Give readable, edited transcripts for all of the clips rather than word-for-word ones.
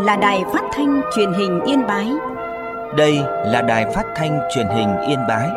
là Đài Phát thanh Truyền hình Yên Bái. Đây là Đài Phát thanh Truyền hình Yên Bái.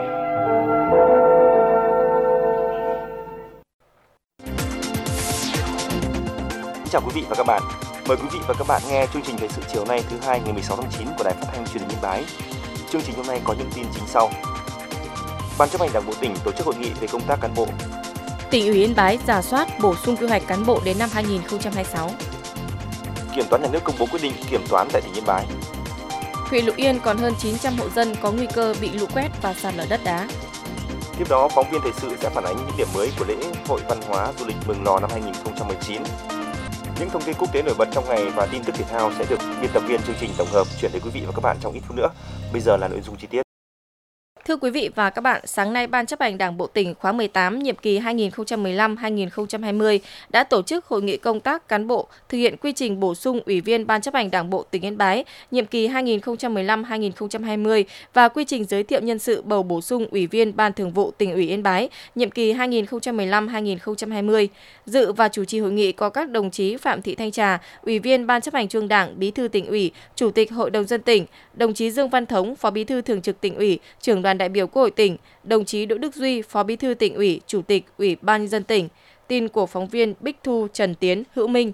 Chào quý vị và các bạn. Mời quý vị và các bạn nghe chương trình thời sự chiều nay thứ hai ngày 16 tháng 9 của Đài Phát thanh Truyền hình Yên Bái. Chương trình hôm nay có những tin chính sau. Ban chấp hành Đảng bộ tỉnh tổ chức hội nghị về công tác cán bộ. Tỉnh ủy Yên Bái rà soát bổ sung quy hoạch cán bộ đến năm 2026. Kiểm toán nhà nước công bố quyết định kiểm toán tại tỉnh Yên Bái. Huyện Lục Yên còn hơn 900 hộ dân có nguy cơ bị lũ quét và sạt lở đất đá. Tiếp đó, phóng viên thời sự sẽ phản ánh những điểm mới của lễ hội văn hóa du lịch Mường Lò năm 2019. Những thông tin quốc tế nổi bật trong ngày và tin tức thể thao sẽ được biên tập viên chương trình tổng hợp chuyển tới quý vị và các bạn trong ít phút nữa. Bây giờ là nội dung chi tiết. Thưa quý vị và các bạn, sáng nay Ban chấp hành Đảng bộ tỉnh khóa 18 nhiệm kỳ 2015-2020 đã tổ chức hội nghị công tác cán bộ thực hiện quy trình bổ sung Ủy viên Ban chấp hành Đảng bộ tỉnh Yên Bái nhiệm kỳ 2015-2020 và quy trình giới thiệu nhân sự bầu bổ sung Ủy viên Ban Thường vụ Tỉnh ủy Yên Bái nhiệm kỳ 2015-2020. Dự và chủ trì hội nghị có các đồng chí Phạm Thị Thanh Trà, Ủy viên Ban chấp hành Trung ương Đảng, Bí thư Tỉnh ủy, Chủ tịch Hội đồng dân tỉnh, đồng chí Dương Văn Thống, Phó Bí thư Thường trực Tỉnh ủy, Trưởng đoàn đại biểu Quốc hội tỉnh, đồng chí Đỗ Đức Duy, Phó Bí thư Tỉnh ủy, Chủ tịch Ủy ban nhân dân tỉnh. Tin của phóng viên Bích Thu, Trần Tiến, Hữu Minh.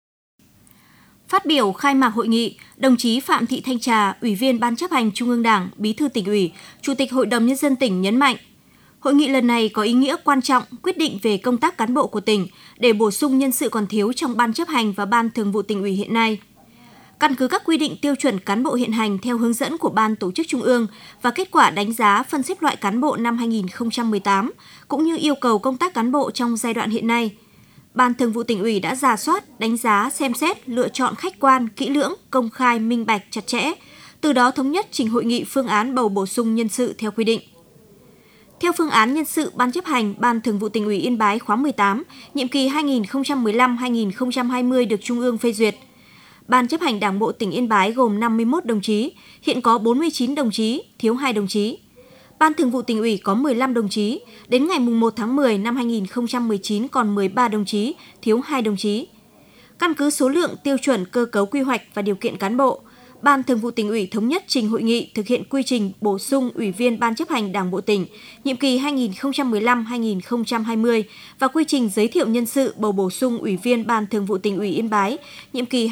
Phát biểu khai mạc hội nghị, đồng chí Phạm Thị Thanh Trà, Ủy viên Ban chấp hành Trung ương Đảng, Bí thư Tỉnh ủy, Chủ tịch Hội đồng nhân dân tỉnh nhấn mạnh, hội nghị lần này có ý nghĩa quan trọng quyết định về công tác cán bộ của tỉnh để bổ sung nhân sự còn thiếu trong Ban chấp hành và Ban Thường vụ Tỉnh ủy hiện nay. Căn cứ các quy định tiêu chuẩn cán bộ hiện hành theo hướng dẫn của Ban Tổ chức Trung ương và kết quả đánh giá phân xếp loại cán bộ năm 2018, cũng như yêu cầu công tác cán bộ trong giai đoạn hiện nay, Ban Thường vụ Tỉnh ủy đã rà soát, đánh giá, xem xét, lựa chọn khách quan, kỹ lưỡng, công khai, minh bạch, chặt chẽ, từ đó thống nhất trình hội nghị phương án bầu bổ sung nhân sự theo quy định. Theo phương án nhân sự Ban chấp hành Ban Thường vụ Tỉnh ủy Yên Bái khóa 18, nhiệm kỳ 2015-2020 được Trung ương phê duyệt, Ban chấp hành Đảng bộ tỉnh Yên Bái gồm 51 đồng chí, hiện có 49 đồng chí, thiếu 2 đồng chí. Ban Thường vụ Tỉnh ủy có 15 đồng chí, đến ngày 1 tháng 10 năm 2019 còn 13 đồng chí, thiếu 2 đồng chí. Căn cứ số lượng tiêu chuẩn cơ cấu quy hoạch và điều kiện cán bộ, Ban Thường vụ Tỉnh ủy thống nhất trình hội nghị thực hiện quy trình bổ sung Ủy viên Ban chấp hành Đảng bộ tỉnh nhiệm kỳ 2015-2020 và quy trình giới thiệu nhân sự bầu bổ sung Ủy viên Ban Thường vụ Tỉnh ủy Yên Bái nhiệm kỳ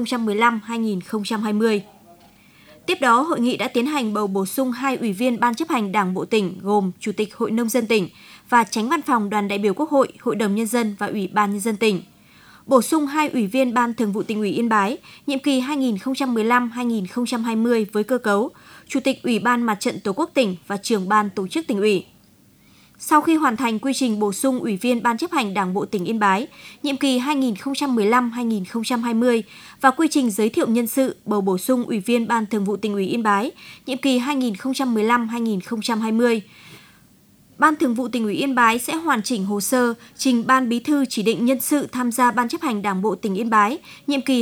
2015-2020. Tiếp đó, hội nghị đã tiến hành bầu bổ sung 2 Ủy viên Ban chấp hành Đảng bộ tỉnh gồm Chủ tịch Hội nông dân tỉnh và Chánh văn phòng Đoàn đại biểu Quốc hội, Hội đồng nhân dân và Ủy ban nhân dân tỉnh. Bổ sung 2 Ủy viên Ban Thường vụ Tỉnh ủy Yên Bái, nhiệm kỳ 2015-2020 với cơ cấu Chủ tịch Ủy ban Mặt trận Tổ quốc tỉnh và Trưởng ban Tổ chức Tỉnh ủy. Sau khi hoàn thành quy trình bổ sung Ủy viên Ban chấp hành Đảng bộ tỉnh Yên Bái, nhiệm kỳ 2015-2020 và quy trình giới thiệu nhân sự bầu bổ sung Ủy viên Ban Thường vụ Tỉnh ủy Yên Bái, nhiệm kỳ 2015-2020, Ban Thường vụ Tỉnh ủy Yên Bái sẽ hoàn chỉnh hồ sơ trình Ban Bí thư chỉ định nhân sự tham gia Ban chấp hành Đảng bộ tỉnh Yên Bái nhiệm kỳ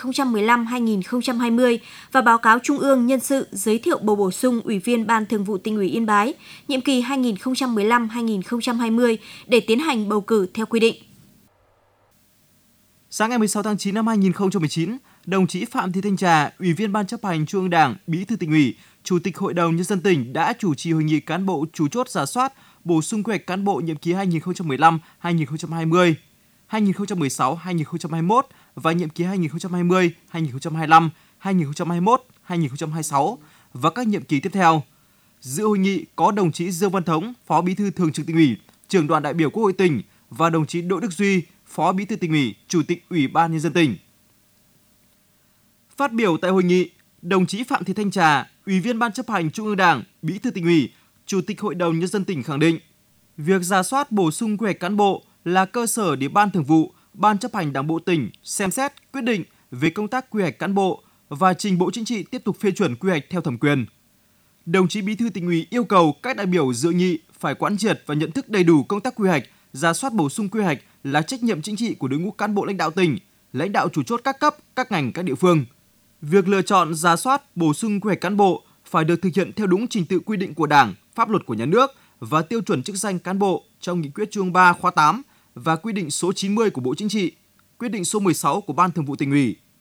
2015-2020 và báo cáo Trung ương nhân sự giới thiệu bầu bổ sung Ủy viên Ban Thường vụ Tỉnh ủy Yên Bái nhiệm kỳ 2015-2020 để tiến hành bầu cử theo quy định. Sáng ngày 16 tháng 9 năm 2019, đồng chí Phạm Thị Thanh Trà, Ủy viên Ban chấp hành Trung ương Đảng, Bí thư Tỉnh ủy, Chủ tịch Hội đồng nhân dân tỉnh đã chủ trì hội nghị cán bộ chủ chốt rà soát, bổ sung quy hoạch cán bộ nhiệm kỳ 2015-2020, 2016-2021 và nhiệm kỳ 2020-2025, 2021-2026 và các nhiệm kỳ tiếp theo. Dự hội nghị có đồng chí Dương Văn Thống, Phó Bí thư Thường trực Tỉnh ủy, Trưởng đoàn đại biểu Quốc hội tỉnh và đồng chí Đỗ Đức Duy, Phó Bí thư Tỉnh ủy, Chủ tịch Ủy ban nhân dân tỉnh. Phát biểu tại hội nghị, đồng chí Phạm Thị Thanh Trà, Ủy viên Ban chấp hành Trung ương Đảng, Bí thư Tỉnh ủy, Chủ tịch Hội đồng nhân dân tỉnh khẳng định, việc rà soát bổ sung quy hoạch cán bộ là cơ sở để Ban Thường vụ, Ban chấp hành Đảng bộ tỉnh xem xét, quyết định về công tác quy hoạch cán bộ và trình Bộ Chính trị tiếp tục phê chuẩn quy hoạch theo thẩm quyền. Đồng chí Bí thư Tỉnh ủy yêu cầu các đại biểu dự nghị phải quán triệt và nhận thức đầy đủ công tác quy hoạch, rà soát bổ sung quy hoạch là trách nhiệm chính trị của đội ngũ cán bộ lãnh đạo tỉnh, lãnh đạo chủ chốt các cấp, các ngành, các địa phương. Việc lựa chọn, rà soát, bổ sung quy hoạch cán bộ phải được thực hiện theo đúng trình tự quy định của Đảng, pháp luật của nhà nước và tiêu chuẩn chức danh cán bộ trong Nghị quyết Trung ương 3 khóa 8 và quy định số 90 của Bộ Chính trị, quyết định số 16 của Ban Thường vụ Tỉnh ủy.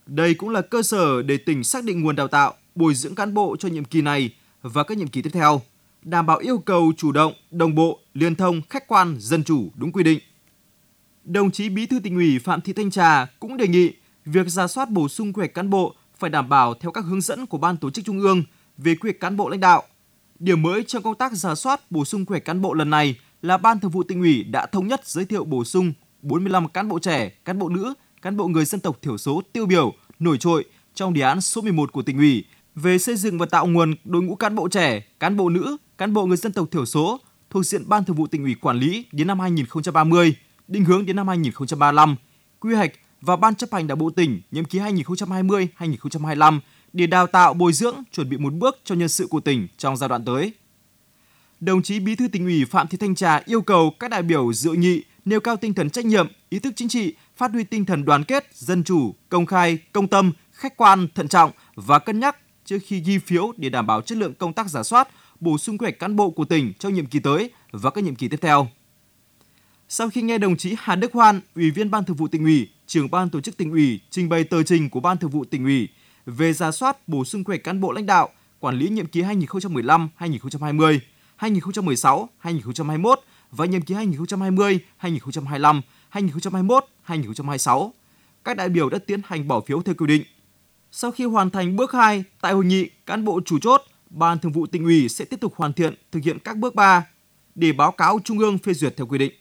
Đây cũng là cơ sở để tỉnh xác định nguồn đào tạo, bồi dưỡng cán bộ cho nhiệm kỳ này và các nhiệm kỳ tiếp theo, đảm bảo yêu cầu chủ động, đồng bộ, liên thông, khách quan, dân chủ, đúng quy định. Đồng chí Bí thư Tỉnh ủy Phạm Thị Thanh Trà cũng đề nghị việc rà soát bổ sung quy hoạch cán bộ phải đảm bảo theo các hướng dẫn của Ban Tổ chức Trung ương về quy hoạch cán bộ lãnh đạo. Điểm mới trong công tác rà soát bổ sung quy hoạch cán bộ lần này là Ban Thường vụ Tỉnh ủy đã thống nhất giới thiệu bổ sung 45 cán bộ trẻ, cán bộ nữ, cán bộ người dân tộc thiểu số tiêu biểu, nổi trội trong đề án số 11 của Tỉnh ủy về xây dựng và tạo nguồn đội ngũ cán bộ trẻ, cán bộ nữ, cán bộ người dân tộc thiểu số thuộc diện Ban Thường vụ Tỉnh ủy quản lý đến năm 2030, định hướng đến năm 2035, quy hoạch và Ban chấp hành Đảng bộ tỉnh nhiệm kỳ 2020-2025 để đào tạo, bồi dưỡng, chuẩn bị một bước cho nhân sự của tỉnh trong giai đoạn tới. Đồng chí Bí thư Tỉnh ủy Phạm Thị Thanh Trà yêu cầu các đại biểu dự hội nghị nêu cao tinh thần trách nhiệm, ý thức chính trị, phát huy tinh thần đoàn kết, dân chủ, công khai, công tâm, khách quan, thận trọng và cân nhắc trước khi ghi phiếu để đảm bảo chất lượng công tác rà soát, bổ sung quy hoạch cán bộ của tỉnh trong nhiệm kỳ tới và các nhiệm kỳ tiếp theo. Sau khi nghe đồng chí Hà Đức Hoan, Ủy viên Ban Thường vụ Tỉnh ủy, Trưởng Ban Tổ chức Tỉnh ủy trình bày tờ trình của Ban Thường vụ Tỉnh ủy về rà soát bổ sung quy hoạch cán bộ lãnh đạo, quản lý nhiệm kỳ 2015-2020, 2016-2021 và nhiệm kỳ 2020-2025, 2021-2026, các đại biểu đã tiến hành bỏ phiếu theo quy định. Sau khi hoàn thành bước 2, tại hội nghị, cán bộ chủ chốt, Ban Thường vụ Tỉnh ủy sẽ tiếp tục hoàn thiện thực hiện các bước 3 để báo cáo Trung ương phê duyệt theo quy định.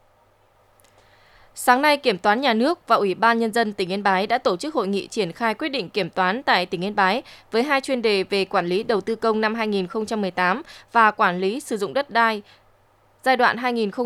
Sáng nay, Kiểm toán Nhà nước và Ủy ban Nhân dân tỉnh Yên Bái đã tổ chức hội nghị triển khai quyết định kiểm toán tại tỉnh Yên Bái với 2 chuyên đề về quản lý đầu tư công năm 2018 và quản lý sử dụng đất đai giai đoạn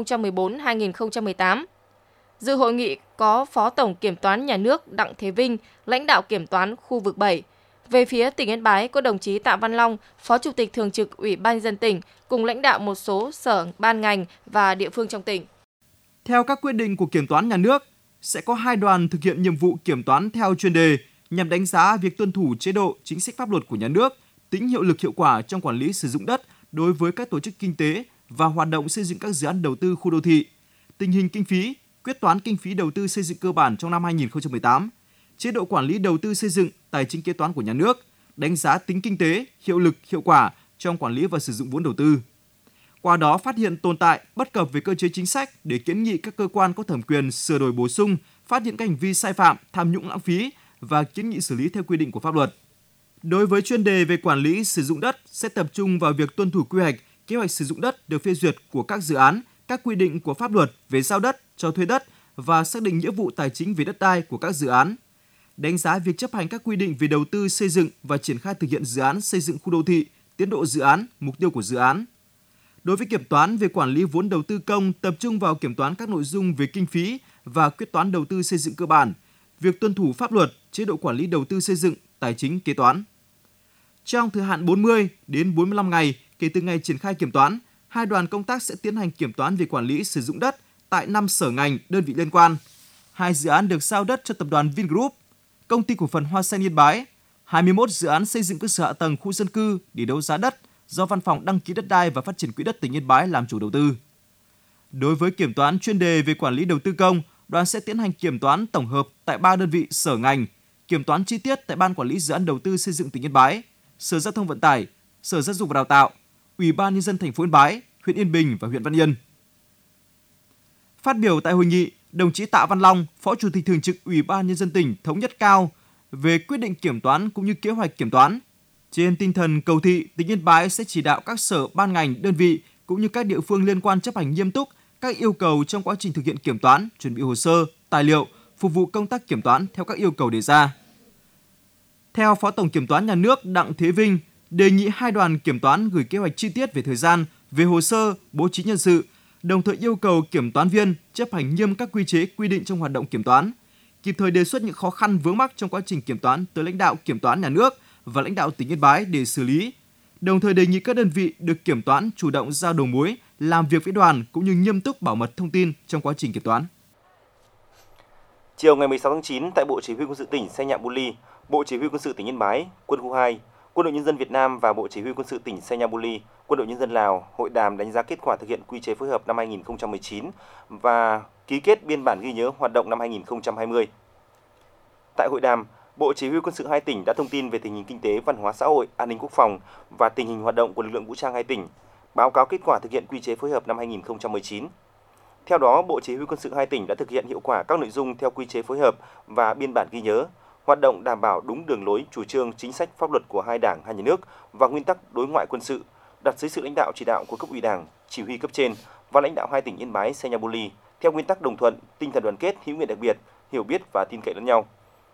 2014-2018. Dự hội nghị có Phó Tổng Kiểm toán Nhà nước Đặng Thế Vinh, lãnh đạo Kiểm toán khu vực 7. Về phía tỉnh Yên Bái có đồng chí Tạ Văn Long, Phó Chủ tịch Thường trực Ủy ban Nhân dân tỉnh cùng lãnh đạo một số sở, ban ngành và địa phương trong tỉnh. Theo các quyết định của Kiểm toán Nhà nước, sẽ có 2 đoàn thực hiện nhiệm vụ kiểm toán theo chuyên đề nhằm đánh giá việc tuân thủ chế độ, chính sách pháp luật của nhà nước, tính hiệu lực hiệu quả trong quản lý sử dụng đất đối với các tổ chức kinh tế và hoạt động xây dựng các dự án đầu tư khu đô thị, tình hình kinh phí, quyết toán kinh phí đầu tư xây dựng cơ bản trong năm 2018, chế độ quản lý đầu tư xây dựng, tài chính kế toán của nhà nước, đánh giá tính kinh tế, hiệu lực, hiệu quả trong quản lý và sử dụng vốn đầu tư. Qua đó phát hiện tồn tại, bất cập về cơ chế chính sách để kiến nghị các cơ quan có thẩm quyền sửa đổi bổ sung, phát hiện các hành vi sai phạm, tham nhũng lãng phí và kiến nghị xử lý theo quy định của pháp luật. Đối với chuyên đề về quản lý sử dụng đất sẽ tập trung vào việc tuân thủ quy hoạch, kế hoạch sử dụng đất được phê duyệt của các dự án, các quy định của pháp luật về giao đất, cho thuê đất và xác định nghĩa vụ tài chính về đất đai của các dự án. Đánh giá việc chấp hành các quy định về đầu tư xây dựng và triển khai thực hiện dự án xây dựng khu đô thị, tiến độ dự án, mục tiêu của dự án. Đối với kiểm toán về quản lý vốn đầu tư công, tập trung vào kiểm toán các nội dung về kinh phí và quyết toán đầu tư xây dựng cơ bản, việc tuân thủ pháp luật, chế độ quản lý đầu tư xây dựng, tài chính kế toán. Trong thời hạn 40 đến 45 ngày kể từ ngày triển khai kiểm toán, 2 đoàn công tác sẽ tiến hành kiểm toán về quản lý sử dụng đất tại 5 sở ngành, đơn vị liên quan. 2 dự án được giao đất cho tập đoàn Vingroup, Công ty cổ phần Hoa Sen Yên Bái, 21 dự án xây dựng cơ sở hạ tầng khu dân cư để đấu giá đất do Văn phòng Đăng ký đất đai và Phát triển quỹ đất tỉnh Yên Bái làm chủ đầu tư. Đối với kiểm toán chuyên đề về quản lý đầu tư công, đoàn sẽ tiến hành kiểm toán tổng hợp tại 3 đơn vị sở ngành, kiểm toán chi tiết tại Ban Quản lý Dự án Đầu tư Xây dựng tỉnh Yên Bái, Sở Giao thông Vận tải, Sở Giáo dục và Đào tạo, Ủy ban Nhân dân thành phố Yên Bái, huyện Yên Bình và huyện Văn Yên. Phát biểu tại hội nghị, đồng chí Tạ Văn Long, Phó Chủ tịch Thường trực Ủy ban Nhân dân tỉnh thống nhất cao về quyết định kiểm toán cũng như kế hoạch kiểm toán. Trên tinh thần cầu thị, tỉnh Yên Bái sẽ chỉ đạo các sở, ban ngành, đơn vị cũng như các địa phương liên quan chấp hành nghiêm túc các yêu cầu trong quá trình thực hiện kiểm toán, chuẩn bị hồ sơ, tài liệu, phục vụ công tác kiểm toán theo các yêu cầu đề ra. Theo Phó Tổng Kiểm toán Nhà nước Đặng Thế Vinh, đề nghị 2 đoàn kiểm toán gửi kế hoạch chi tiết về thời gian, về hồ sơ, bố trí nhân sự, đồng thời yêu cầu kiểm toán viên chấp hành nghiêm các quy chế quy định trong hoạt động kiểm toán, kịp thời đề xuất những khó khăn vướng mắc trong quá trình kiểm toán tới lãnh đạo Kiểm toán Nhà nước và lãnh đạo tỉnh Yên Bái để xử lý. Đồng thời đề nghị các đơn vị được kiểm toán chủ động giao đầu mối, làm việc với đoàn cũng như nghiêm túc bảo mật thông tin trong quá trình kiểm toán. Chiều ngày 16 tháng 9 tại Bộ Chỉ huy Quân sự tỉnh Xe Nhạm Bù Li, Bộ Chỉ huy Quân sự tỉnh Yên Bái, Quân khu 2, Quân đội Nhân dân Việt Nam và Bộ Chỉ huy Quân sự tỉnh Xe Nhạm Bù Li, Quân đội Nhân dân Lào hội đàm đánh giá kết quả thực hiện quy chế phối hợp năm 2019 và ký kết biên bản ghi nhớ hoạt động năm 2020. Tại hội đàm, Bộ Chỉ huy Quân sự hai tỉnh đã thông tin về tình hình kinh tế, văn hóa xã hội, an ninh quốc phòng và tình hình hoạt động của lực lượng vũ trang hai tỉnh, báo cáo kết quả thực hiện quy chế phối hợp năm 2019. Theo đó, Bộ Chỉ huy Quân sự hai tỉnh đã thực hiện hiệu quả các nội dung theo quy chế phối hợp và biên bản ghi nhớ, hoạt động đảm bảo đúng đường lối, chủ trương, chính sách, pháp luật của hai đảng, hai nhà nước và nguyên tắc đối ngoại quân sự, đặt dưới sự lãnh đạo chỉ đạo của cấp ủy Đảng, chỉ huy cấp trên và lãnh đạo hai tỉnh Yên Bái, Xayaburi theo nguyên tắc đồng thuận, tinh thần đoàn kết, hữu nghị đặc biệt, hiểu biết và tin cậy lẫn nhau.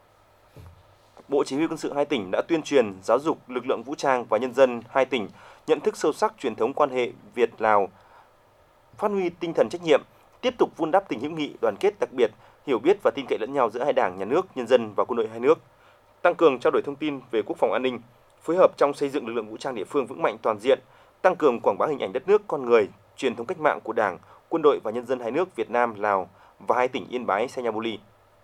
Bộ Chỉ huy Quân sự hai tỉnh đã tuyên truyền, giáo dục lực lượng vũ trang và nhân dân hai tỉnh nhận thức sâu sắc truyền thống quan hệ Việt-Lào, phát huy tinh thần trách nhiệm, tiếp tục vun đắp tình hữu nghị, đoàn kết đặc biệt, hiểu biết và tin cậy lẫn nhau giữa hai đảng, nhà nước, nhân dân và quân đội hai nước, tăng cường trao đổi thông tin về quốc phòng an ninh, phối hợp trong xây dựng lực lượng vũ trang địa phương vững mạnh toàn diện, tăng cường quảng bá hình ảnh đất nước, con người, truyền thống cách mạng của Đảng, quân đội và nhân dân hai nước Việt Nam, Lào và hai tỉnh Yên Bái, Xayaburi.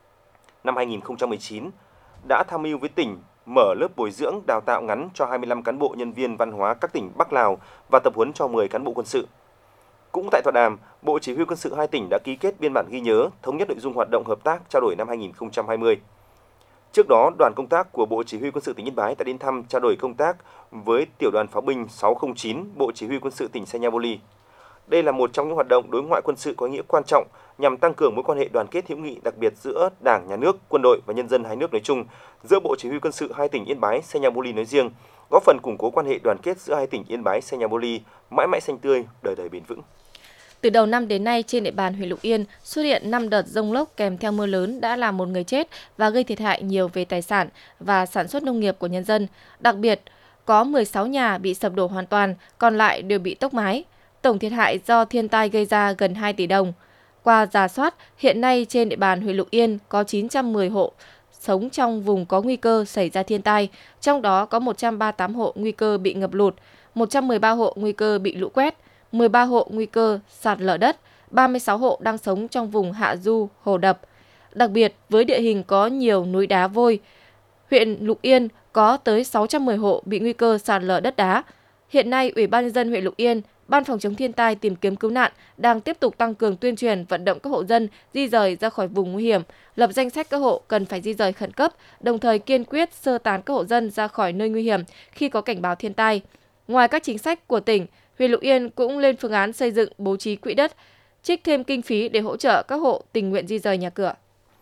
Năm 2019 đã tham mưu với tỉnh mở lớp bồi dưỡng đào tạo ngắn cho 25 cán bộ nhân viên văn hóa các tỉnh Bắc Lào và tập huấn cho 10 cán bộ quân sự. Cũng tại tọa đàm, Bộ Chỉ huy Quân sự hai tỉnh đã ký kết biên bản ghi nhớ thống nhất nội dung hoạt động hợp tác trao đổi năm 2020. Trước đó, đoàn công tác của Bộ Chỉ huy Quân sự tỉnh Yên Bái đã đến thăm trao đổi công tác với Tiểu đoàn Pháo binh 609 Bộ Chỉ huy Quân sự tỉnh Xayaburi. Đây là một trong những hoạt động đối ngoại quân sự có ý nghĩa quan trọng nhằm tăng cường mối quan hệ đoàn kết hữu nghị đặc biệt giữa Đảng, Nhà nước, quân đội và nhân dân hai nước nói chung, giữa Bộ Chỉ huy Quân sự hai tỉnh Yên Bái, Xayaburi nói riêng, góp phần củng cố quan hệ đoàn kết giữa hai tỉnh Yên Bái, Xayaburi mãi mãi xanh tươi, đời đời bền vững. Từ đầu năm đến nay, trên địa bàn huyện Lục Yên xuất hiện 5 đợt dông lốc kèm theo mưa lớn đã làm một người chết và gây thiệt hại nhiều về tài sản và sản xuất nông nghiệp của nhân dân. Đặc biệt, có 16 nhà bị sập đổ hoàn toàn, còn lại đều bị tốc mái. Tổng thiệt hại do thiên tai gây ra gần 2 tỷ đồng. Qua rà soát, hiện nay trên địa bàn huyện Lục Yên có 910 hộ sống trong vùng có nguy cơ xảy ra thiên tai, trong đó có 138 hộ nguy cơ bị ngập lụt, 113 hộ nguy cơ bị lũ quét, 13 hộ nguy cơ sạt lở đất, 36 hộ đang sống trong vùng hạ du, hồ đập. Đặc biệt, với địa hình có nhiều núi đá vôi, huyện Lục Yên có tới 610 hộ bị nguy cơ sạt lở đất đá. Hiện nay, Ủy ban nhân dân huyện Lục Yên, Ban phòng chống thiên tai tìm kiếm cứu nạn đang tiếp tục tăng cường tuyên truyền vận động các hộ dân di rời ra khỏi vùng nguy hiểm, lập danh sách các hộ cần phải di rời khẩn cấp, đồng thời kiên quyết sơ tán các hộ dân ra khỏi nơi nguy hiểm khi có cảnh báo thiên tai. Ngoài các chính sách của tỉnh, huyện Lục Yên cũng lên phương án xây dựng bố trí quỹ đất, trích thêm kinh phí để hỗ trợ các hộ tình nguyện di rời nhà cửa.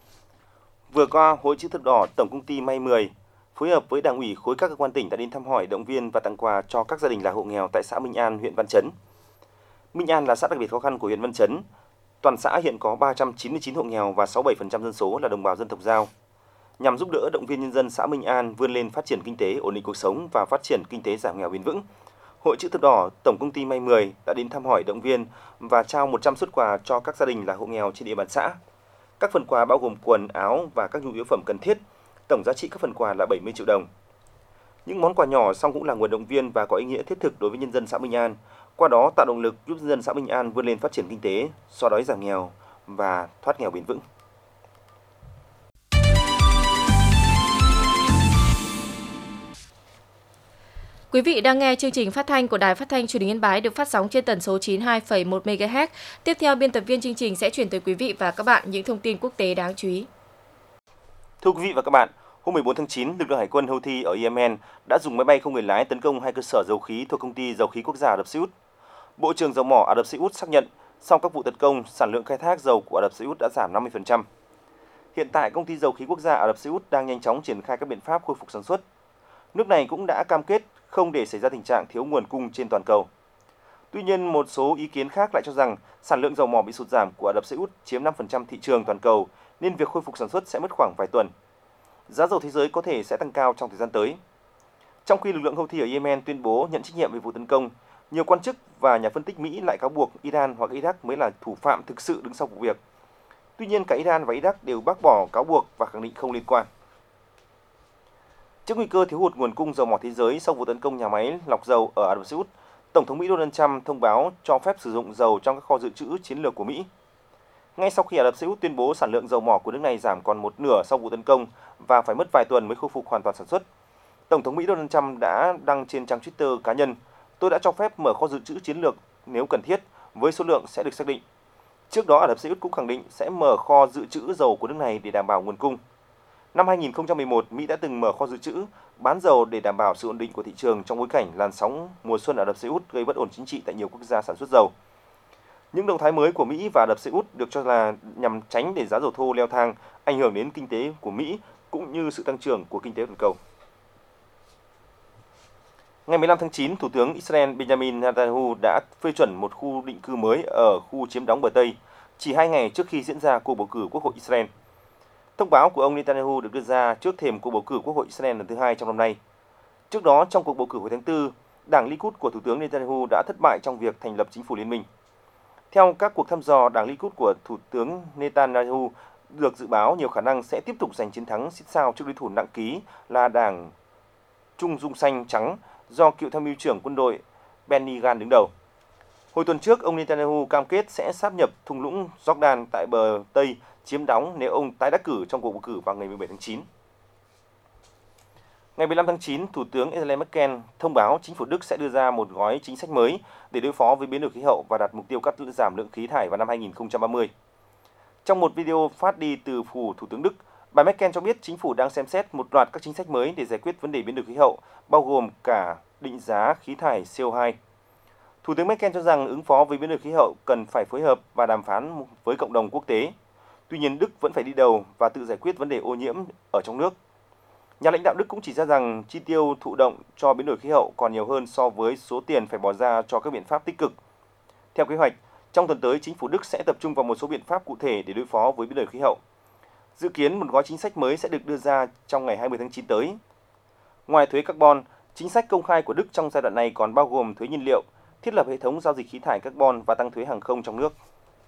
Vừa qua, Hội Chữ thập đỏ Tổng công ty May 10 phối hợp với Đảng ủy khối các cơ quan tỉnh đã đến thăm hỏi, động viên và tặng quà cho các gia đình là hộ nghèo tại xã Minh An, huyện Văn Chấn. Minh An là xã đặc biệt khó khăn của huyện Văn Chấn. Toàn xã hiện có 399 hộ nghèo và 67% dân số là đồng bào dân tộc Dao. Nhằm giúp đỡ động viên nhân dân xã Minh An vươn lên phát triển kinh tế, ổn định cuộc sống và phát triển kinh tế giảm nghèo bền vững, Hội Chữ thập đỏ Tổng công ty May 10 đã đến thăm hỏi, động viên và trao 100 suất quà cho các gia đình là hộ nghèo trên địa bàn xã. Các phần quà bao gồm quần, áo và các nhu yếu phẩm cần thiết. Tổng giá trị các phần quà là 70 triệu đồng. Những món quà nhỏ song cũng là nguồn động viên và có ý nghĩa thiết thực đối với nhân dân xã Minh An. Qua đó tạo động lực giúp nhân dân xã Minh An vươn lên phát triển kinh tế, xóa đói giảm nghèo và thoát nghèo bền vững. Quý vị đang nghe chương trình phát thanh của Đài Phát thanh Truyền hình Yên Bái được phát sóng trên tần số 92,1 MHz. Tiếp theo, biên tập viên chương trình sẽ chuyển tới quý vị và các bạn những thông tin quốc tế đáng chú ý. Thưa quý vị và các bạn, hôm 14 tháng 9, lực lượng hải quân Houthi ở Yemen đã dùng máy bay không người lái tấn công hai cơ sở dầu khí thuộc công ty dầu khí quốc gia Ả Rập Xê Út. Bộ trưởng dầu mỏ Ả Rập Xê Út xác nhận sau các vụ tấn công, sản lượng khai thác dầu của Ả Rập Xê Út đã giảm 50%. Hiện tại, công ty dầu khí quốc gia Ả Rập Xê Út đang nhanh chóng triển khai các biện pháp khôi phục sản xuất. Nước này cũng đã cam kết không để xảy ra tình trạng thiếu nguồn cung trên toàn cầu. Tuy nhiên, một số ý kiến khác lại cho rằng sản lượng dầu mỏ bị sụt giảm của Ả Rập Xê Út chiếm 5% thị trường toàn cầu, nên việc khôi phục sản xuất sẽ mất khoảng vài tuần. Giá dầu thế giới có thể sẽ tăng cao trong thời gian tới. Trong khi lực lượng Houthi ở Yemen tuyên bố nhận trách nhiệm về vụ tấn công, nhiều quan chức và nhà phân tích Mỹ lại cáo buộc Iran hoặc Iraq mới là thủ phạm thực sự đứng sau vụ việc. Tuy nhiên, cả Iran và Iraq đều bác bỏ cáo buộc và khẳng định không liên quan. Trước nguy cơ thiếu hụt nguồn cung dầu mỏ thế giới sau vụ tấn công nhà máy lọc dầu ở Ả Rập Xê Út, Tổng thống Mỹ Donald Trump thông báo cho phép sử dụng dầu trong các kho dự trữ chiến lược của Mỹ. Ngay sau khi Ả Rập Xê Út tuyên bố sản lượng dầu mỏ của nước này giảm còn một nửa sau vụ tấn công và phải mất vài tuần mới khôi phục hoàn toàn sản xuất, Tổng thống Mỹ Donald Trump đã đăng trên trang Twitter cá nhân: "Tôi đã cho phép mở kho dự trữ chiến lược nếu cần thiết, với số lượng sẽ được xác định." Trước đó, Ả Rập Xê Út cũng khẳng định sẽ mở kho dự trữ dầu của nước này để đảm bảo nguồn cung. Năm 2011, Mỹ đã từng mở kho dự trữ, bán dầu để đảm bảo sự ổn định của thị trường trong bối cảnh làn sóng mùa xuân Ả Rập Xê Út gây bất ổn chính trị tại nhiều quốc gia sản xuất dầu. Những động thái mới của Mỹ và Ả Rập Xê Út được cho là nhằm tránh để giá dầu thô leo thang, ảnh hưởng đến kinh tế của Mỹ cũng như sự tăng trưởng của kinh tế toàn cầu. Ngày 15 tháng 9, Thủ tướng Israel Benjamin Netanyahu đã phê chuẩn một khu định cư mới ở khu chiếm đóng bờ Tây, chỉ 2 ngày trước khi diễn ra cuộc bầu cử Quốc hội Israel. Thông báo của ông Netanyahu được đưa ra trước thềm cuộc bầu cử Quốc hội Israel lần thứ 2 trong năm nay. Trước đó, trong cuộc bầu cử hồi tháng 4, đảng Likud của Thủ tướng Netanyahu đã thất bại trong việc thành lập chính phủ liên minh. Theo các cuộc thăm dò, đảng Likud của Thủ tướng Netanyahu được dự báo nhiều khả năng sẽ tiếp tục giành chiến thắng xít sao trước đối thủ nặng ký là đảng Trung Dung Xanh Trắng do cựu tham mưu trưởng quân đội Benny Gantz đứng đầu. Hồi tuần trước, ông Netanyahu cam kết sẽ sáp nhập thung lũng Jordan tại bờ Tây chiếm đóng nếu ông tái đắc cử trong cuộc bầu cử vào ngày 17 tháng 9. Ngày 15 tháng 9, Thủ tướng Angela Merkel thông báo chính phủ Đức sẽ đưa ra một gói chính sách mới để đối phó với biến đổi khí hậu và đặt mục tiêu cắt giảm lượng khí thải vào năm 2030. Trong một video phát đi từ phủ Thủ tướng Đức, bà Merkel cho biết chính phủ đang xem xét một loạt các chính sách mới để giải quyết vấn đề biến đổi khí hậu, bao gồm cả định giá khí thải CO2. Thủ tướng Merkel cho rằng ứng phó với biến đổi khí hậu cần phải phối hợp và đàm phán với cộng đồng quốc tế. Tuy nhiên, Đức vẫn phải đi đầu và tự giải quyết vấn đề ô nhiễm ở trong nước. Nhà lãnh đạo Đức cũng chỉ ra rằng chi tiêu thụ động cho biến đổi khí hậu còn nhiều hơn so với số tiền phải bỏ ra cho các biện pháp tích cực. Theo kế hoạch, trong tuần tới, chính phủ Đức sẽ tập trung vào một số biện pháp cụ thể để đối phó với biến đổi khí hậu. Dự kiến một gói chính sách mới sẽ được đưa ra trong ngày 20 tháng 9 tới. Ngoài thuế carbon, chính sách công khai của Đức trong giai đoạn này còn bao gồm thuế nhiên liệu, thiết lập hệ thống giao dịch khí thải carbon và tăng thuế hàng không trong nước.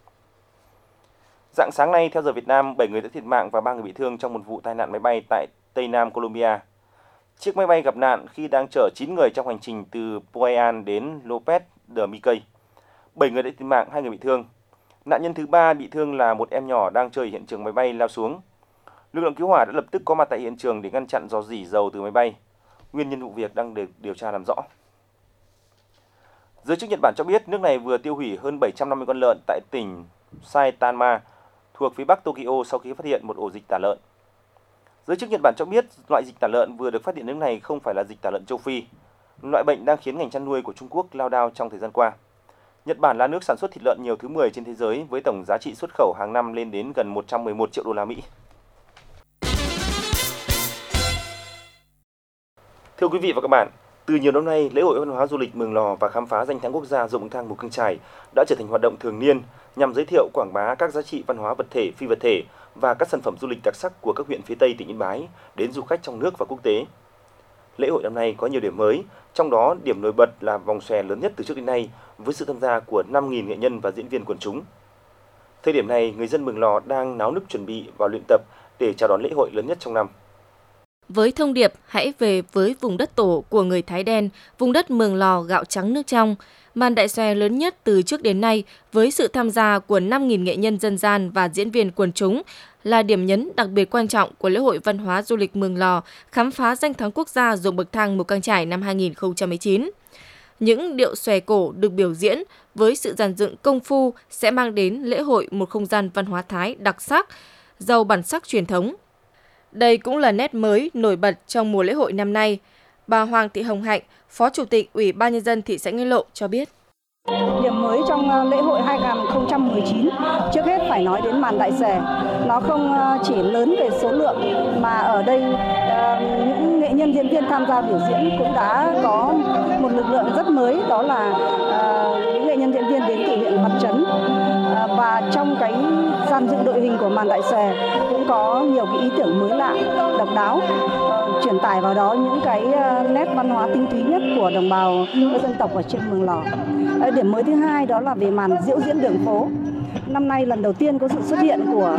Rạng sáng nay, theo giờ Việt Nam, 7 người đã thiệt mạng và 3 người bị thương trong một vụ tai nạn máy bay tại Tây Nam Colombia. Chiếc máy bay gặp nạn khi đang chở 9 người trong hành trình từ Popayan đến López de Miquel. 7 người đã thiệt mạng, 2 người bị thương. Nạn nhân thứ 3 bị thương là một em nhỏ đang chơi hiện trường máy bay lao xuống. Lực lượng cứu hỏa đã lập tức có mặt tại hiện trường để ngăn chặn rò rỉ dầu từ máy bay. Nguyên nhân vụ việc đang được điều tra làm rõ. Giới chức Nhật Bản cho biết nước này vừa tiêu hủy hơn 750 con lợn tại tỉnh Saitama thuộc phía bắc Tokyo sau khi phát hiện một ổ dịch tả lợn. Giới chức Nhật Bản cho biết loại dịch tả lợn vừa được phát hiện nước này không phải là dịch tả lợn châu Phi. Loại bệnh đang khiến ngành chăn nuôi của Trung Quốc lao đao trong thời gian qua. Nhật Bản là nước sản xuất thịt lợn nhiều thứ 10 trên thế giới với tổng giá trị xuất khẩu hàng năm lên đến gần 111 triệu đô la Mỹ. Thưa quý vị và các bạn, từ nhiều năm nay, lễ hội văn hóa du lịch Mường Lò và khám phá danh thắng quốc gia Ruộng Bậc Thang Mù Căng Chải đã trở thành hoạt động thường niên nhằm giới thiệu quảng bá các giá trị văn hóa vật thể, phi vật thể và các sản phẩm du lịch đặc sắc của các huyện phía Tây tỉnh Yên Bái đến du khách trong nước và quốc tế. Lễ hội năm nay có nhiều điểm mới, trong đó điểm nổi bật là vòng xòe lớn nhất từ trước đến nay với sự tham gia của 5.000 nghệ nhân và diễn viên quần chúng. Thời điểm này, người dân Mường Lò đang náo nức chuẩn bị và luyện tập để chào đón lễ hội lớn nhất trong năm. Với thông điệp hãy về với vùng đất tổ của người Thái đen, vùng đất Mường Lò gạo trắng nước trong, màn đại xòe lớn nhất từ trước đến nay với sự tham gia của 5.000 nghệ nhân dân gian và diễn viên quần chúng là điểm nhấn đặc biệt quan trọng của lễ hội văn hóa du lịch Mường Lò khám phá danh thắng quốc gia Ruộng Bậc Thang Mù Căng Chải năm 2019. Những điệu xòe cổ được biểu diễn với sự dàn dựng công phu sẽ mang đến lễ hội một không gian văn hóa Thái đặc sắc, giàu bản sắc truyền thống. Đây cũng là nét mới nổi bật trong mùa lễ hội năm nay. Bà Hoàng Thị Hồng Hạnh, Phó Chủ tịch Ủy ban Nhân dân thị xã Nghĩa Lộ cho biết. Điểm mới trong lễ hội 2019, trước hết phải nói đến màn đại xòe. Nó không chỉ lớn về số lượng mà ở đây những nghệ nhân diễn viên tham gia biểu diễn cũng đã có một lực lượng rất mới, đó là những nghệ nhân diễn viên đến từ huyện Văn Chấn. Và trong cái dàn dựng đội hình của màn đại xòe cũng có nhiều cái ý tưởng mới lạ, độc đáo, truyền tải vào đó những cái nét văn hóa tinh túy nhất của đồng bào các dân tộc ở trên Mường Lò. Điểm mới thứ hai đó là về màn diễu diễn đường phố. Năm nay lần đầu tiên có sự xuất hiện của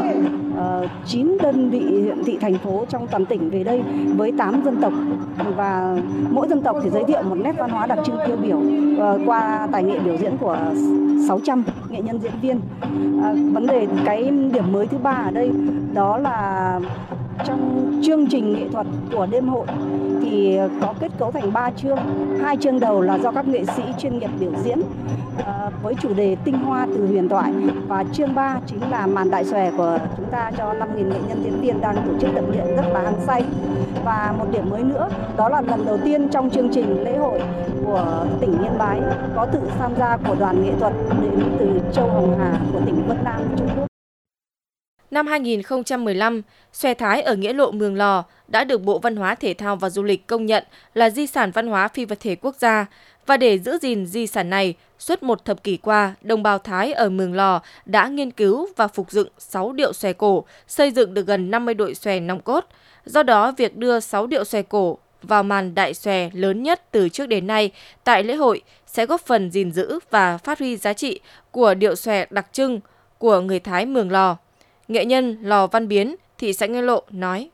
9 đơn vị huyện thị thành phố trong toàn tỉnh về đây với 8 dân tộc, và mỗi dân tộc thì giới thiệu một nét văn hóa đặc trưng tiêu biểu qua tài nghệ biểu diễn của 600 nghệ nhân diễn viên. Vấn đề cái điểm mới thứ ba ở đây đó là trong chương trình nghệ thuật của đêm hội thì có kết cấu thành 3 chương. 2 chương đầu là do các nghệ sĩ chuyên nghiệp biểu diễn với chủ đề tinh hoa từ huyền thoại, và chương 3 chính là màn đại xòe của chúng ta cho 5.000 nghệ nhân diễn viên đang tổ chức tập luyện rất là hăng say. Và một điểm mới nữa đó là lần đầu tiên trong chương trình lễ hội của tỉnh Yên Bái có sự tham gia của đoàn nghệ thuật đến từ Châu Hồng Hà của tỉnh Vân Nam, Trung Quốc. Năm 2015, xòe Thái ở Nghĩa Lộ Mường Lò đã được Bộ Văn hóa Thể thao và Du lịch công nhận là di sản văn hóa phi vật thể quốc gia. Và để giữ gìn di sản này, suốt một thập kỷ qua, đồng bào Thái ở Mường Lò đã nghiên cứu và phục dựng 6 điệu xòe cổ, xây dựng được gần 50 đội xòe nòng cốt. Do đó, việc đưa 6 điệu xòe cổ vào màn đại xòe lớn nhất từ trước đến nay tại lễ hội sẽ góp phần gìn giữ và phát huy giá trị của điệu xòe đặc trưng của người Thái Mường Lò. Nghệ nhân Lò Văn Biến, thị xã Nghĩa Lộ nói: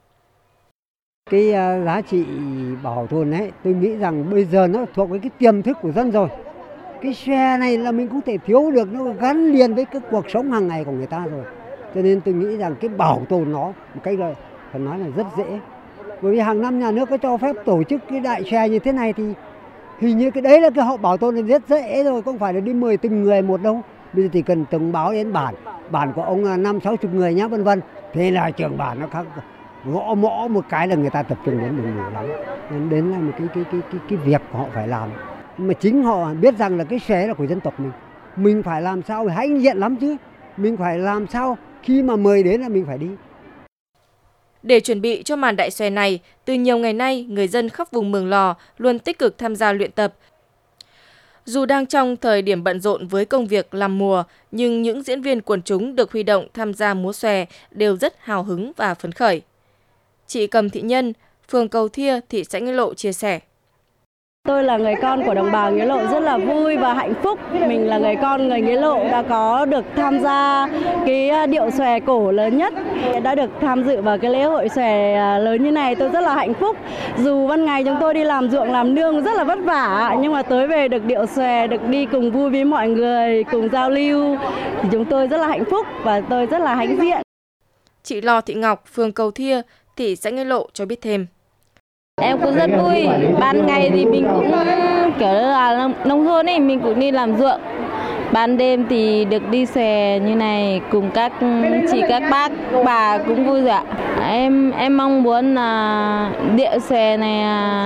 Cái giá trị bảo tồn ấy, tôi nghĩ rằng bây giờ nó thuộc với cái tiềm thức của dân rồi. Cái xòe này là mình không thể thiếu được, nó gắn liền với cái cuộc sống hàng ngày của người ta rồi. Cho nên tôi nghĩ rằng cái bảo tồn nó một cách là phải nói là rất dễ. Bởi vì hàng năm nhà nước có cho phép tổ chức cái đại xòe như thế này thì hình như cái đấy là cái họ bảo tồn là rất dễ rồi, không phải là đi mời từng người một đâu. Bây giờ chỉ cần từng báo đến bản của ông 50-60 người nhá, vân vân. Thế là trưởng bản nó khác, gõ mõ một cái là người ta tập trung đến mừng lắm. Nên đến là một cái việc họ phải làm. Mà chính họ biết rằng là cái xòe là của dân tộc mình phải làm sao hãnh diện lắm chứ. Mình phải làm sao khi mà mời đến là mình phải đi. Để chuẩn bị cho màn đại xòe này, từ nhiều ngày nay, người dân khắp vùng Mường Lò luôn tích cực tham gia luyện tập. Dù đang trong thời điểm bận rộn với công việc làm mùa, nhưng những diễn viên quần chúng được huy động tham gia múa xòe đều rất hào hứng và phấn khởi. Chị Cầm Thị Nhân, phường Cầu Thia, thị xã Nghĩa Lộ chia sẻ: Tôi là người con của đồng bào Nghĩa Lộ rất là vui và hạnh phúc. Mình là người con người Nghĩa Lộ đã có được tham gia cái điệu xòe cổ lớn nhất, đã được tham dự vào cái lễ hội xòe lớn như này. Tôi rất là hạnh phúc. Dù ban ngày chúng tôi đi làm ruộng làm nương rất là vất vả, nhưng mà tới về được điệu xòe, được đi cùng vui với mọi người, cùng giao lưu thì chúng tôi rất là hạnh phúc và tôi rất là hãnh diện. Chị Lò Thị Ngọc, phường Cầu Thia, thị xã Nghĩa Lộ cho biết thêm: Em cũng rất vui. Ban ngày thì mình cũng kiểu là nông thôn ấy, mình cũng đi làm ruộng. Ban đêm thì được đi xòe như này cùng các chị các bác bà cũng vui rồi ạ. Em mong muốn là điệu xòe này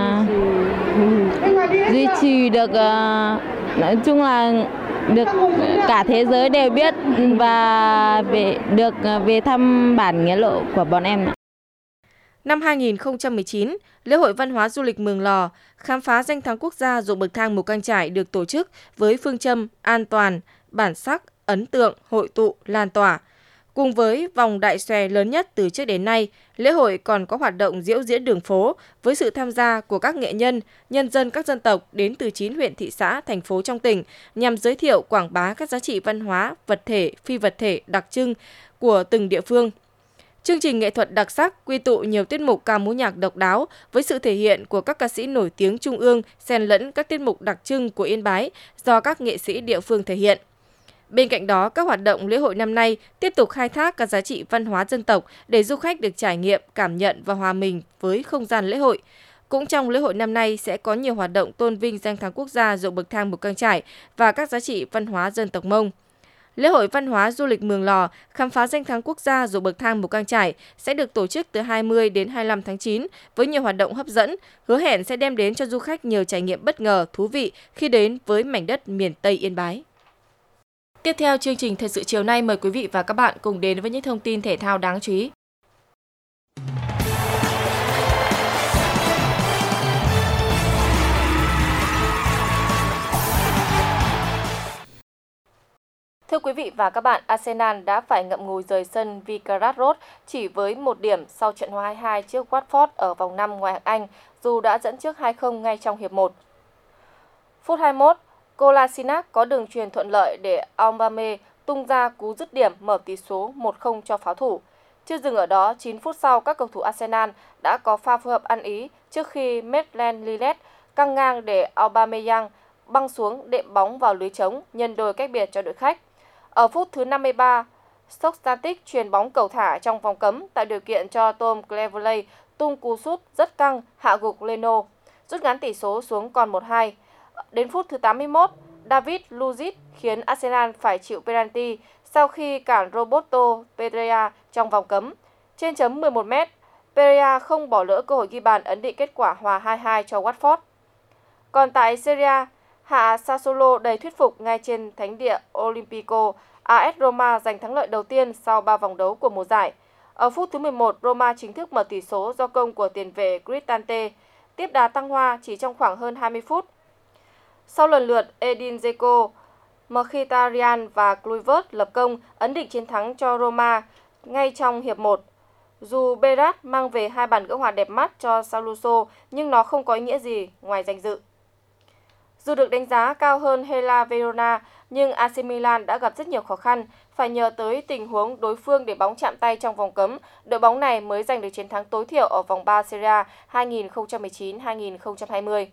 duy trì được, nói chung là được cả thế giới đều biết và được về thăm bản Nghĩa Lộ của bọn em. Năm 2019, lễ hội văn hóa du lịch Mường Lò khám phá danh thắng quốc gia ruộng bậc thang Mù Cang Chải được tổ chức với phương châm an toàn, bản sắc, ấn tượng, hội tụ, lan tỏa. Cùng với vòng đại xòe lớn nhất từ trước đến nay, lễ hội còn có hoạt động diễu diễn đường phố với sự tham gia của các nghệ nhân, nhân dân các dân tộc đến từ 9 huyện, thị xã, thành phố trong tỉnh nhằm giới thiệu quảng bá các giá trị văn hóa, vật thể, phi vật thể đặc trưng của từng địa phương. Chương trình nghệ thuật đặc sắc quy tụ nhiều tiết mục ca múa nhạc độc đáo với sự thể hiện của các ca sĩ nổi tiếng trung ương xen lẫn các tiết mục đặc trưng của Yên Bái do các nghệ sĩ địa phương thể hiện. Bên cạnh đó, các hoạt động lễ hội năm nay tiếp tục khai thác các giá trị văn hóa dân tộc để du khách được trải nghiệm, cảm nhận và hòa mình với không gian lễ hội. Cũng trong lễ hội năm nay sẽ có nhiều hoạt động tôn vinh danh thắng quốc gia ruộng bậc thang Mù Cang Chải và các giá trị văn hóa dân tộc Mông. Lễ hội văn hóa du lịch Mường Lò khám phá danh thắng quốc gia ruộng bậc thang Mù Cang Chải sẽ được tổ chức từ 20 đến 25 tháng 9 với nhiều hoạt động hấp dẫn, hứa hẹn sẽ đem đến cho du khách nhiều trải nghiệm bất ngờ, thú vị khi đến với mảnh đất miền Tây Yên Bái. Tiếp theo chương trình Thời sự chiều nay, mời quý vị và các bạn cùng đến với những thông tin thể thao đáng chú ý. Thưa quý vị và các bạn, Arsenal đã phải ngậm ngùi rời sân Vicarage Road chỉ với 1 điểm sau trận hòa 2-2 trước Watford ở vòng 5 ngoại hạng Anh, dù đã dẫn trước 2-0 ngay trong hiệp 1. Phút 21, Kolasinac có đường truyền thuận lợi để Aubameyang tung ra cú dứt điểm mở tỷ số 1-0 cho pháo thủ. Chưa dừng ở đó, 9 phút sau các cầu thủ Arsenal đã có pha phối hợp ăn ý trước khi Maitland Niles căng ngang để Aubameyang băng xuống đệm bóng vào lưới trống nhân đôi cách biệt cho đội khách. Ở phút thứ 53, Stoke Static chuyền bóng cầu thả trong vòng cấm tạo điều kiện cho Tom Cleverley tung cú sút rất căng hạ gục Leno, rút ngắn tỷ số xuống còn 1-2. Đến phút thứ 81, David Luiz khiến Arsenal phải chịu penalty sau khi cản Roberto Pereira trong vòng cấm. Trên chấm 11m, Pereira không bỏ lỡ cơ hội ghi bàn ấn định kết quả hòa 2-2 cho Watford. Còn tại Serie A, hạ Sassuolo đầy thuyết phục ngay trên thánh địa Olimpico, AS Roma giành thắng lợi đầu tiên sau 3 vòng đấu của mùa giải. Ở phút thứ 11, Roma chính thức mở tỷ số do công của tiền vệ Cristante, tiếp đà tăng hoa chỉ trong khoảng hơn 20 phút. Sau lần lượt Edin Dzeko, Mkhitaryan và Kluivert lập công ấn định chiến thắng cho Roma ngay trong hiệp 1. Dù Berat mang về 2 bàn gỡ hòa đẹp mắt cho Sassuolo, nhưng nó không có ý nghĩa gì ngoài danh dự. Dù được đánh giá cao hơn Hellas Verona, nhưng AC Milan đã gặp rất nhiều khó khăn, phải nhờ tới tình huống đối phương để bóng chạm tay trong vòng cấm, đội bóng này mới giành được chiến thắng tối thiểu ở vòng 3 Serie A 2019-2020.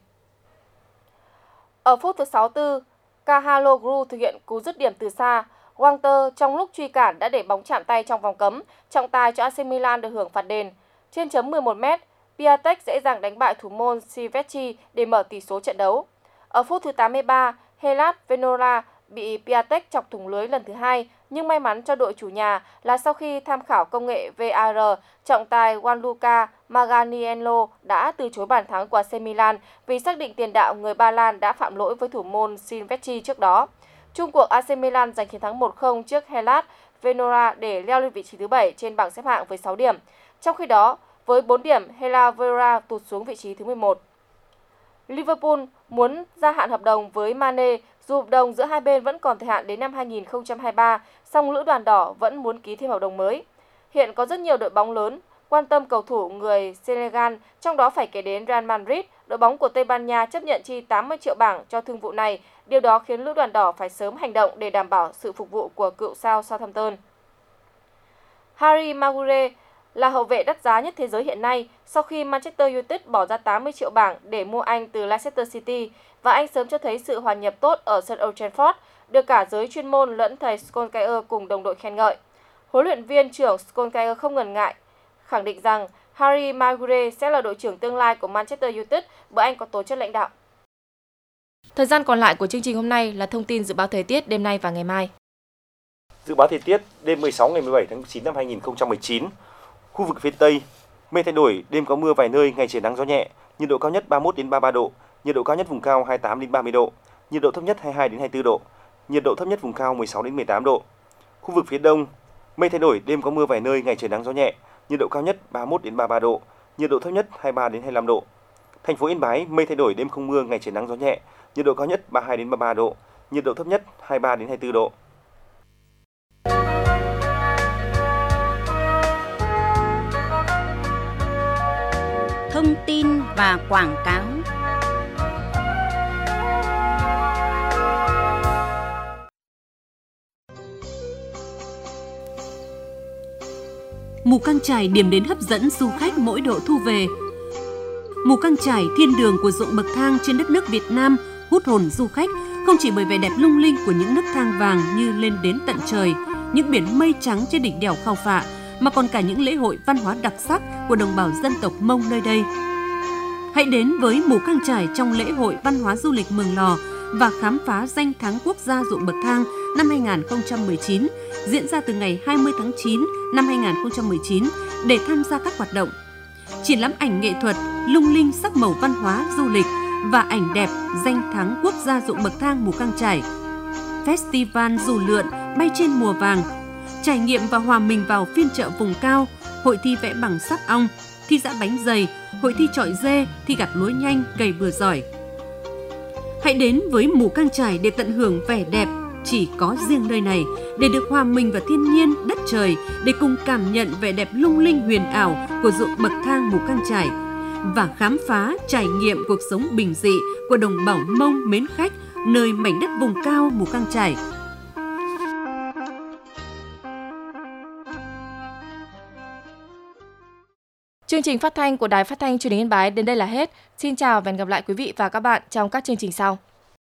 Ở phút thứ 64, Calhanoglu thực hiện cú dứt điểm từ xa. Walter trong lúc truy cản đã để bóng chạm tay trong vòng cấm, trọng tài cho AC Milan được hưởng phạt đền. Trên chấm 11m, Piatek dễ dàng đánh bại thủ môn Silvestri để mở tỷ số trận đấu. Ở phút thứ 83, Hellas Verona bị Piatek chọc thủng lưới lần thứ 2, nhưng may mắn cho đội chủ nhà là sau khi tham khảo công nghệ VAR, trọng tài Gianluca Maganiello đã từ chối bàn thắng của AC Milan vì xác định tiền đạo người Ba Lan đã phạm lỗi với thủ môn Silvestri trước đó. Chung cuộc AC Milan giành chiến thắng 1-0 trước Hellas Verona để leo lên vị trí thứ 7 trên bảng xếp hạng với 6 điểm. Trong khi đó, với 4 điểm, Hellas Verona tụt xuống vị trí thứ 11. Liverpool muốn gia hạn hợp đồng với Mane, dù hợp đồng giữa hai bên vẫn còn thời hạn đến năm 2023, song Lữ đoàn đỏ vẫn muốn ký thêm hợp đồng mới. Hiện có rất nhiều đội bóng lớn quan tâm cầu thủ người Senegal, trong đó phải kể đến Real Madrid. Đội bóng của Tây Ban Nha chấp nhận chi 80 triệu bảng cho thương vụ này. Điều đó khiến Lữ đoàn đỏ phải sớm hành động để đảm bảo sự phục vụ của cựu sao Southampton. Harry Maguire là hậu vệ đắt giá nhất thế giới hiện nay sau khi Manchester United bỏ ra 80 triệu bảng để mua anh từ Leicester City, và anh sớm cho thấy sự hòa nhập tốt ở sân Old Trafford, được cả giới chuyên môn lẫn thầy Solskjaer cùng đồng đội khen ngợi. Huấn luyện viên trưởng Solskjaer không ngần ngại khẳng định rằng Harry Maguire sẽ là đội trưởng tương lai của Manchester United bởi anh có tố chất lãnh đạo. Thời gian còn lại của chương trình hôm nay là thông tin dự báo thời tiết đêm nay và ngày mai. Dự báo thời tiết đêm 16 ngày 17 tháng 9 năm 2019. Khu vực phía Tây, mây thay đổi, đêm có mưa vài nơi, ngày trời nắng gió nhẹ, nhiệt độ cao nhất 31 đến 33 độ, nhiệt độ cao nhất vùng cao 28 đến 30 độ, nhiệt độ thấp nhất 22 đến 24 độ, nhiệt độ thấp nhất vùng cao 16 đến 18 độ. Khu vực phía Đông, mây thay đổi, đêm có mưa vài nơi, ngày trời nắng gió nhẹ, nhiệt độ cao nhất 31 đến 33 độ, nhiệt độ thấp nhất 23 đến 25 độ. Thành phố Yên Bái, mây thay đổi, đêm không mưa, ngày trời nắng gió nhẹ, nhiệt độ cao nhất 32 đến 33 độ, nhiệt độ thấp nhất 23 đến 24 độ. Thông tin và quảng cáo. Mù Căng Chải, điểm đến hấp dẫn du khách mỗi độ thu về. Mù Căng Chải, thiên đường của ruộng bậc thang trên đất nước Việt Nam, hút hồn du khách không chỉ bởi vẻ đẹp lung linh của những nấc thang vàng như lên đến tận trời, những biển mây trắng trên đỉnh đèo Khao Phạ, mà còn cả những lễ hội văn hóa đặc sắc của đồng bào dân tộc Mông nơi đây. Hãy đến với Mù Căng Chải trong lễ hội văn hóa du lịch Mường Lò và khám phá danh thắng quốc gia ruộng bậc thang năm 2019 diễn ra từ ngày 20 tháng 9 năm 2019 để tham gia các hoạt động triển lãm ảnh nghệ thuật, lung linh sắc màu văn hóa du lịch và ảnh đẹp danh thắng quốc gia ruộng bậc thang Mù Căng Chải, Festival dù lượn bay trên mùa vàng, trải nghiệm và hòa mình vào phiên chợ vùng cao, hội thi vẽ bằng sáp ong, thi giã bánh dày, hội thi chọi dê, thi gặt lúa nhanh, cày bừa giỏi. Hãy đến với Mù Căng Chải để tận hưởng vẻ đẹp chỉ có riêng nơi này, để được hòa mình vào thiên nhiên, đất trời, để cùng cảm nhận vẻ đẹp lung linh huyền ảo của ruộng bậc thang Mù Căng Chải và khám phá, trải nghiệm cuộc sống bình dị của đồng bào Mông mến khách nơi mảnh đất vùng cao Mù Căng Chải. Chương trình phát thanh của Đài Phát thanh Truyền hình Yên Bái đến đây là hết. Xin chào và hẹn gặp lại quý vị và các bạn trong các chương trình sau.